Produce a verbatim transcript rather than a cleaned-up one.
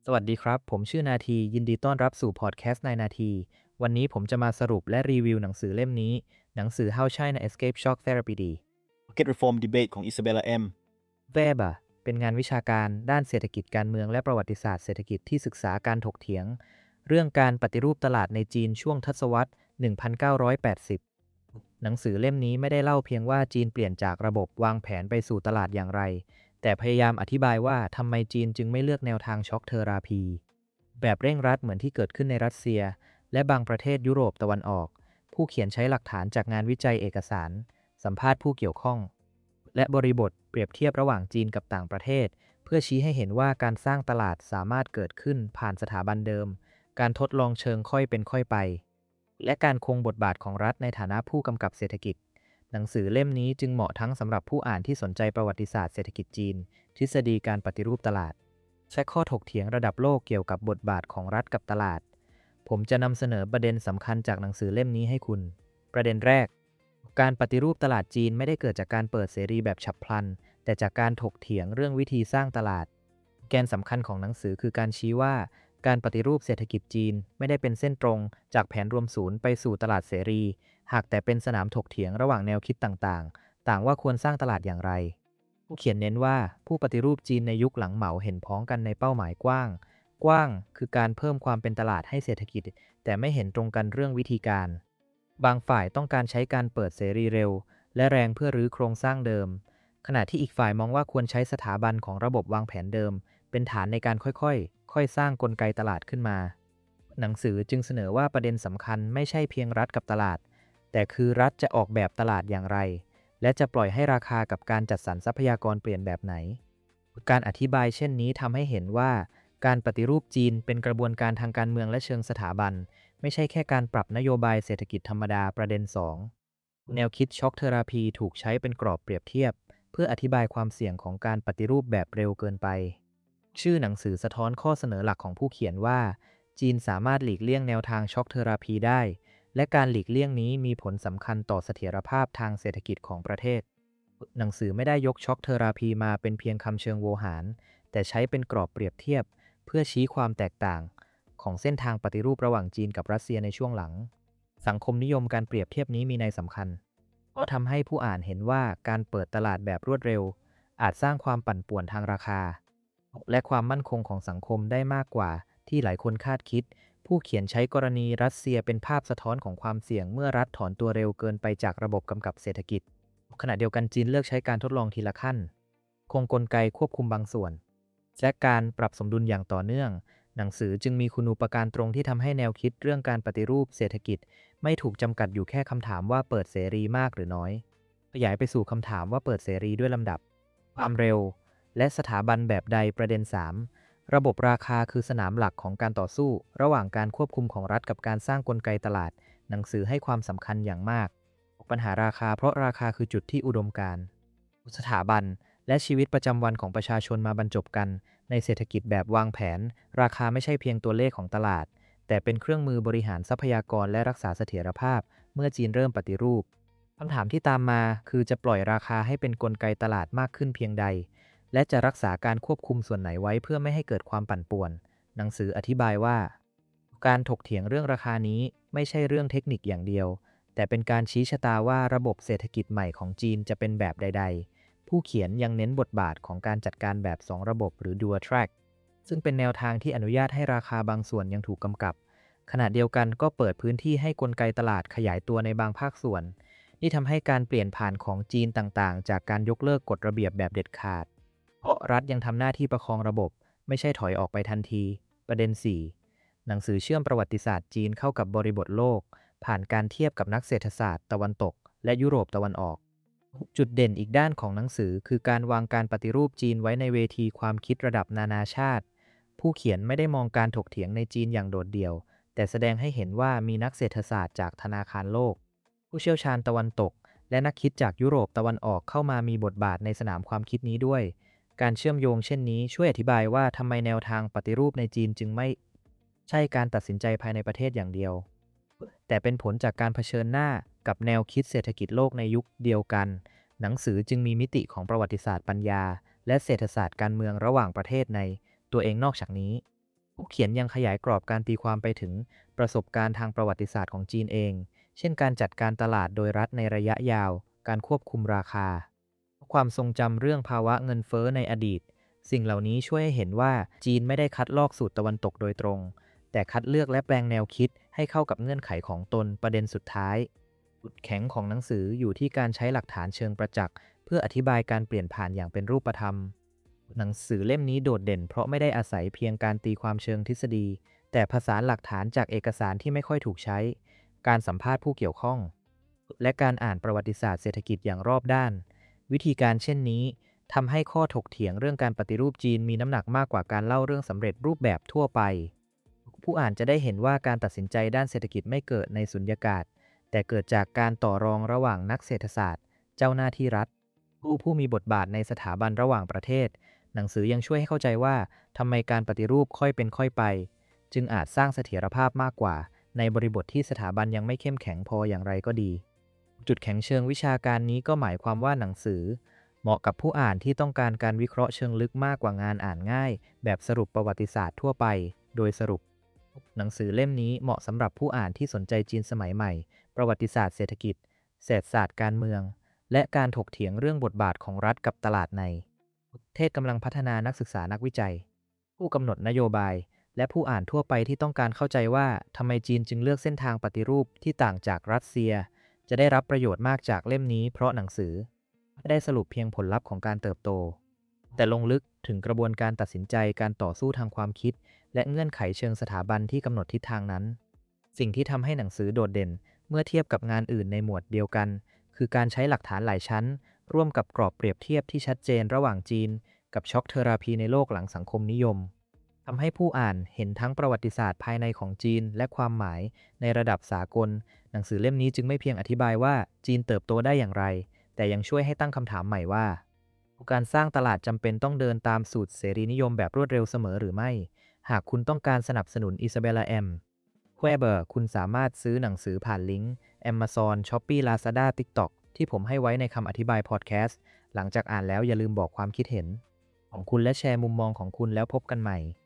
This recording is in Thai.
สวัสดีครับ ผมชื่อนาทียินดีต้อนรับสู่พอดแคสต์ในนาทีวันนี้ผมจะมาสรุปและรีวิวหนังสือเล่มนี้หนังสือ How China Escaped Shock Therapy D Market Reform Debate ของ Isabella M. Weber เป็นงานวิชาการด้านเศรษฐกิจการเมืองและประวัติศาสตร์เศรษฐกิจที่ศึกษาการถกเถียงเรื่องการปฏิรูปตลาดในจีนช่วงทศวรรษ หนึ่งพันเก้าร้อยแปดสิบ หนังสือเล่มนี้ไม่ได้เล่าเพียงว่าจีนเปลี่ยนจากระบบวางแผนไปสู่ตลาดอย่างไรแต่พยายามอธิบายว่าทำไมจีนจึงไม่เลือกแนวทางช็อคเทอราพีแบบเร่งรัดเหมือนที่เกิดขึ้นในรัสเซียและบางประเทศยุโรปตะวันออกผู้เขียนใช้หลักฐานจากงานวิจัยเอกสารสัมภาษณ์ผู้เกี่ยวข้องและบริบทเปรียบเทียบระหว่างจีนกับต่างประเทศเพื่อชี้ให้เห็นว่าการสร้างตลาดสามารถเกิดขึ้นผ่านสถาบันเดิมการทดลองเชิงค่อยเป็นค่อยไปและการคงบทบาทของรัฐในฐานะผู้กำกับเศรษฐกิจหนังสือเล่มนี้จึงเหมาะทั้งสำหรับผู้อ่านที่สนใจประวัติศาสตร์เศรษฐกิจจีนทฤษฎีการปฏิรูปตลาดและข้อถกเถียงระดับโลกเกี่ยวกับบทบาทของรัฐกับตลาดผมจะนำเสนอประเด็นสำคัญจากหนังสือเล่มนี้ให้คุณประเด็นแรกการปฏิรูปตลาดจีนไม่ได้เกิดจากการเปิดเสรีแบบฉับพลันแต่จากการถกเถียงเรื่องวิธีสร้างตลาดแกนสำคัญของหนังสือคือการชี้ว่าการปฏิรูปเศรษฐกิจจีนไม่ได้เป็นเส้นตรงจากแผนรวมศูนย์ไปสู่ตลาดเสรีหากแต่เป็นสนามถกเถียงระหว่างแนวคิดต่างๆต่างว่าควรสร้างตลาดอย่างไรผู้เขียนเน้นว่าผู้ปฏิรูปจีนในยุคหลังเหมาเห็นพ้องกันในเป้าหมายกว้างกว้างคือการเพิ่มความเป็นตลาดให้เศรษฐกิจแต่ไม่เห็นตรงกันเรื่องวิธีการบางฝ่ายต้องการใช้การเปิดเสรีเร็วและแรงเพื่อรื้อโครงสร้างเดิมขณะที่อีกฝ่ายมองว่าควรใช้สถาบันของระบบวางแผนเดิมเป็นฐานในการค่อยๆค่อยสร้างกลไกตลาดขึ้นมาหนังสือจึงเสนอว่าประเด็นสำคัญไม่ใช่เพียงรัฐกับตลาดแต่คือรัฐจะออกแบบตลาดอย่างไรและจะปล่อยให้ราคากับการจัดสรรทรัพยากรเปลี่ยนแบบไหนการอธิบายเช่นนี้ทำให้เห็นว่าการปฏิรูปจีนเป็นกระบวนการทางการเมืองและเชิงสถาบันไม่ใช่แค่การปรับนโยบายเศรษฐกิจธรรมดาประเด็นสองแนวคิดช็อคเทอราพีถูกใช้เป็นกรอบเปรียบเทียบเพื่ออธิบายความเสี่ยงของการปฏิรูปแบบเร็วเกินไปชื่อหนังสือสะท้อนข้อเสนอหลักของผู้เขียนว่าจีนสามารถหลีกเลี่ยงแนวทางช็อคเทอราพีได้และการหลีกเลี่ยงนี้มีผลสำคัญต่อเสถียรภาพทางเศรษฐกิจของประเทศหนังสือไม่ได้ยกช็อคเทอราพีมาเป็นเพียงคำเชิงโวหารแต่ใช้เป็นกรอบเปรียบเทียบเพื่อชี้ความแตกต่างของเส้นทางปฏิรูประหว่างจีนกับรัสเซียในช่วงหลังสังคมนิยมการเปรียบเทียบนี้มีนัยสำคัญเพราะทำให้ผู้อ่านเห็นว่าการเปิดตลาดแบบรวดเร็วอาจสร้างความปั่นป่วนทางราคาและความมั่นคงของสังคมได้มากกว่าที่หลายคนคาดคิดผู้เขียนใช้กรณีรัสเซียเป็นภาพสะท้อนของความเสี่ยงเมื่อรัฐถอนตัวเร็วเกินไปจากระบบกำกับเศรษฐกิจขณะเดียวกันจีนเลือกใช้การทดลองทีละขั้นคงกลไกควบคุมบางส่วนและการปรับสมดุลอย่างต่อเนื่องหนังสือจึงมีคุณูปการตรงที่ทำให้แนวคิดเรื่องการปฏิรูปเศรษฐกิจไม่ถูกจำกัดอยู่แค่คำถามว่าเปิดเสรีมากหรือน้อยขยายไปสู่คำถามว่าเปิดเสรีด้วยลำดับความเร็วและสถาบันแบบใดประเด็นสามระบบราคาคือสนามหลักของการต่อสู้ระหว่างการควบคุมของรัฐกับการสร้างกลไกตลาดหนังสือให้ความสำคัญอย่างมากปัญหาราคาเพราะราคาคือจุดที่อุดมการณ์สถาบันและชีวิตประจำวันของประชาชนมาบรรจบกันในเศรษฐกิจแบบวางแผนราคาไม่ใช่เพียงตัวเลขของตลาดแต่เป็นเครื่องมือบริหารทรัพยากรและรักษาเสถียรภาพเมื่อจีนเริ่มปฏิรูปคำถามที่ตามมาคือจะปล่อยราคาให้เป็นกลไกตลาดมากขึ้นเพียงใดและจะรักษาการควบคุมส่วนไหนไว้เพื่อไม่ให้เกิดความปั่นป่วนหนังสืออธิบายว่าการถกเถียงเรื่องราคานี้ไม่ใช่เรื่องเทคนิคอย่างเดียวแต่เป็นการชี้ชะตาว่าระบบเศรษฐกิจใหม่ของจีนจะเป็นแบบใดๆผู้เขียนยังเน้นบทบาทของการจัดการแบบสองระบบหรือ Dual Track ซึ่งเป็นแนวทางที่อนุญาตให้ราคาบางส่วนยังถูกกำกับขณะเดียวกันก็เปิดพื้นที่ให้กลไกตลาดขยายตัวในบางภาคส่วนนี่ทำให้การเปลี่ยนผ่านของจีนต่างๆจากการยกเลิกกฎระเบียบแบบเด็ดขาดเพราะรัฐยังทำหน้าที่ประคองระบบไม่ใช่ถอยออกไปทันทีประเด็นสี่หนังสือเชื่อมประวัติศาสตร์จีนเข้ากับบริบทโลกผ่านการเทียบกับนักเศรษฐศาสตร์ตะวันตกและยุโรปตะวันออกจุดเด่นอีกด้านของหนังสือคือการวางการปฏิรูปจีนไว้ในเวทีความคิดระดับนานาชาติผู้เขียนไม่ได้มองการถกเถียงในจีนอย่างโดดเดี่ยวแต่แสดงให้เห็นว่ามีนักเศรษฐศาสตร์จากธนาคารโลกผู้เชี่ยวชาญตะวันตกและนักคิดจากยุโรปตะวันออกเข้ามามีบทบาทในสนามความคิดนี้ด้วยการเชื่อมโยงเช่นนี้ช่วยอธิบายว่าทำไมแนวทางปฏิรูปในจีนจึงไม่ใช่การตัดสินใจภายในประเทศอย่างเดียวแต่เป็นผลจากการเผชิญหน้ากับแนวคิดเศรษฐกิจโลกในยุคเดียวกันหนังสือจึงมีมิติของประวัติศาสตร์ปัญญาและเศรษฐศาสตร์การเมืองระหว่างประเทศในตัวเองนอกจากนี้ผู้เขียนยังขยายกรอบการตีความไปถึงประสบการณ์ทางประวัติศาสตร์ของจีนเอง เช่นการจัดการตลาดโดยรัฐในระยะยาว การควบคุมราคา ความทรงจำเรื่องภาวะเงินเฟ้อในอดีต สิ่งเหล่านี้ช่วยให้เห็นว่าจีนไม่ได้คัดลอกสูตรตะวันตกโดยตรง แต่คัดเลือกและแปลงแนวคิดให้เข้ากับเงื่อนไขของตนประเด็นสุดท้ายจุดแข็งของหนังสืออยู่ที่การใช้หลักฐานเชิงประจักษ์เพื่ออธิบายการเปลี่ยนผ่านอย่างเป็นรูปธรรม หนังสือเล่มนี้โดดเด่นเพราะไม่ได้อาศัยเพียงการตีความเชิงทฤษฎี แต่ผสานหลักฐานจากเอกสารที่ไม่ค่อยถูกใช้ การสัมภาษณ์ผู้เกี่ยวข้อง และการอ่านประวัติศาสตร์เศรษฐกิจอย่างรอบด้าน วิธีการเช่นนี้ทำให้ข้อถกเถียงเรื่องการปฏิรูปจีนมีน้ำหนักมากกว่าการเล่าเรื่องสำเร็จรูปแบบทั่วไป ผู้อ่านจะได้เห็นว่าการตัดสินใจด้านเศรษฐกิจไม่เกิดในสุญญากาศ แต่เกิดจากการต่อรองระหว่างนักเศรษฐศาสตร์ เจ้าหน้าที่รัฐ ผู้ผู้มีบทบาทในสถาบันระหว่างประเทศ หนังสือยังช่วยให้เข้าใจว่าทำไมการปฏิรูปค่อยเป็นค่อยไป จึงอาจสร้างเสถียรภาพมากกว่าในบริบทที่สถาบันยังไม่เข้มแข็งพออย่างไรก็ดี จุดแข็งเชิงวิชาการนี้ก็หมายความว่าหนังสือเหมาะกับผู้อ่านที่ต้องการการวิเคราะห์เชิงลึกมากกว่างานอ่านง่ายแบบสรุปประวัติศาสตร์ทั่วไป โดยสรุป หนังสือเล่มนี้เหมาะสำหรับผู้อ่านที่สนใจจีนสมัยใหม่ ประวัติศาสตร์เศรษฐกิจ เศรษฐศาสตร์การเมือง และการถกเถียงเรื่องบทบาทของรัฐกับตลาดในประเทศกำลังพัฒนานักศึกษานักวิจัย ผู้กำหนดนโยบาย และผู้อ่านทั่วไปที่ต้องการเข้าใจว่าทำไมจีนจึงเลือกเส้นทางปฏิรูปที่ต่างจากรัสเซีย จะได้รับประโยชน์มากจากเล่มนี้เพราะหนังสือไม่ได้สรุปเพียงผลลัพธ์ของการเติบโต แต่ลงลึกถึงกระบวนการตัดสินใจการต่อสู้ทางความคิด และเงื่อนไขเชิงสถาบันที่กำหนดทิศทางนั้น สิ่งที่ทำให้หนังสือโดดเด่นเมื่อเทียบกับงานอื่นในหมวดเดียวกัน คือการใช้หลักฐานหลายชั้น ร่วมกับกรอบเปรียบเทียบที่ชัดเจนระหว่างจีนกับช็อคเทอราพีในโลกหลังสังคมนิยมทำให้ผู้อ่านเห็นทั้งประวัติศาสตร์ภายในของจีนและความหมายในระดับสากล หนังสือเล่มนี้จึงไม่เพียงอธิบายว่าจีนเติบโตได้อย่างไร แต่ยังช่วยให้ตั้งคำถามใหม่ว่าการสร้างตลาดจำเป็นต้องเดินตามสูตรเสรีนิยมแบบรวดเร็วเสมอหรือไม่ หากคุณต้องการสนับสนุนอิซาเบลลา เอ็ม แควเบอร์คุณสามารถซื้อหนังสือผ่านลิงก์ Amazon Shopee Lazada TikTok ที่ผมให้ไว้ในคำอธิบายพอดแคสต์ หลังจากอ่านแล้วอย่าลืมบอกความคิดเห็นของคุณและแชร์มุมมองของคุณแล้วพบกันใหม่